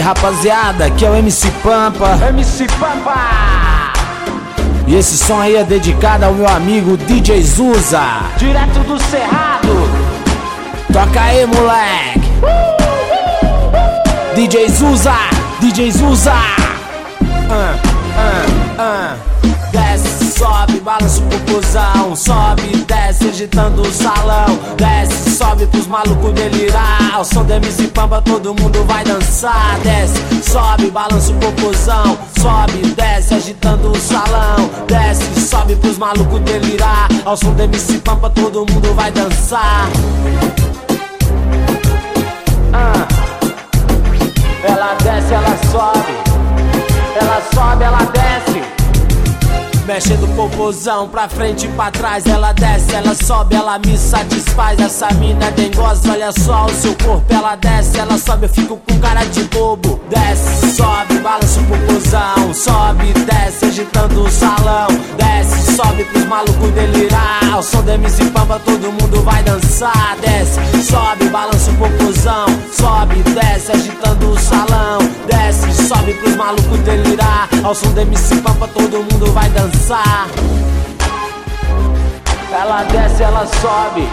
rapaziada, aqui é o MC Pampa. MC Pampa. E esse som aí é dedicado ao meu amigo DJ Zuza, direto do Cerrado. Toca aí, moleque. DJ Zuza, DJ Zuza. Desce, sobe, balança o popozão. Sobe, desce, agitando o salão. Desce, sobe pros malucos delirar. Ao som do MC Pampa todo mundo vai dançar. Desce, sobe, balança o popozão. Sobe, desce, agitando o salão. Desce, sobe pros malucos delirar. Ao som do MC Pampa todo mundo vai dançar. Ela desce, ela sobe. Ela sobe, ela desce. Mexendo o popozão pra frente e pra trás. Ela desce, ela sobe, ela me satisfaz. Essa mina é dengosa, olha só o seu corpo. Ela desce, ela sobe, eu fico com cara de bobo. Desce, sobe, balança o popozão. Sobe, desce, agitando o salão. Desce, sobe pros malucos delirar. Ao som do MC Pampa todo mundo vai dançar. Desce, sobe, balança o popozão. Sobe, desce, agitando o salão. Desce, sobe pros malucos delirar. Ao som do MC Pampa todo mundo vai dançar. Ela desce, ela sobe.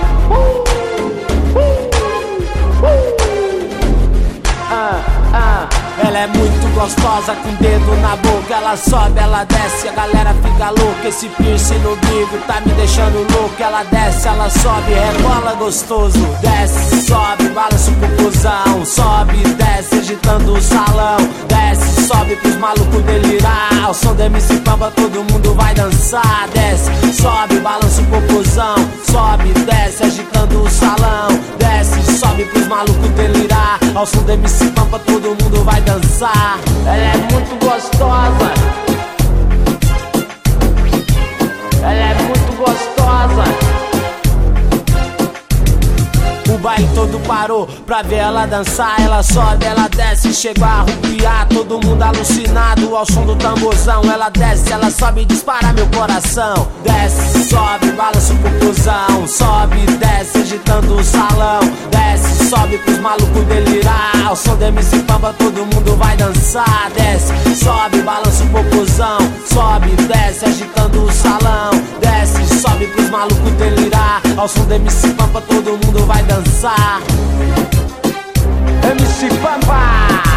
Ela é muito gostosa, com dedo na boca. Ela sobe, ela desce, a galera fica louca. Esse piercing no bico tá me deixando louco. Ela desce, ela sobe, rebola gostoso. Desce, sobe, balança o popozão. Sobe, desce, agitando o salão. Desce, sobe pros malucos delirar. Ao som do MC Pampa todo mundo vai dançar. Desce, sobe, balança o popozão. Sobe, desce, agitando o salão. Desce, sobe pros malucos delirar. Ao som do MC Pampa todo mundo vai dançar. Ela é muito gostosa. Ela é muito gostosa. O baile todo parou pra ver ela dançar. Ela sobe, ela desce, chegou a arrupiar. Todo mundo alucinado ao som do tamborzão. Ela desce, ela sobe e dispara meu coração. Desce, sobe, balança o popozão. Sobe, desce, agitando o salão. Desce, sobe pros malucos delirar. Ao som do MC Pampa todo mundo vai dançar. Desce, sobe, balança o popozão. Sobe, desce, agitando o salão. Desce, sobe pros malucos delirar. Ao som do MC Pampa todo mundo vai dançar. MC Pampa.